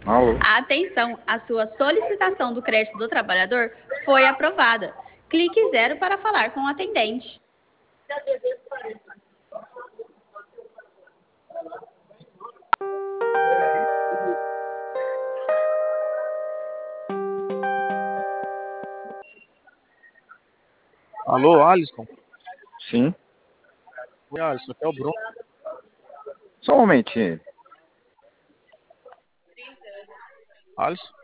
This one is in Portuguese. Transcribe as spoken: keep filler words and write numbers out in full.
Alô? Atenção, a sua solicitação do crédito do trabalhador foi aprovada. Clique zero para falar com o atendente. Alô, Alisson? Sim. Oi, Alisson, aqui é o Bruno. Só um momentinho. Alisson?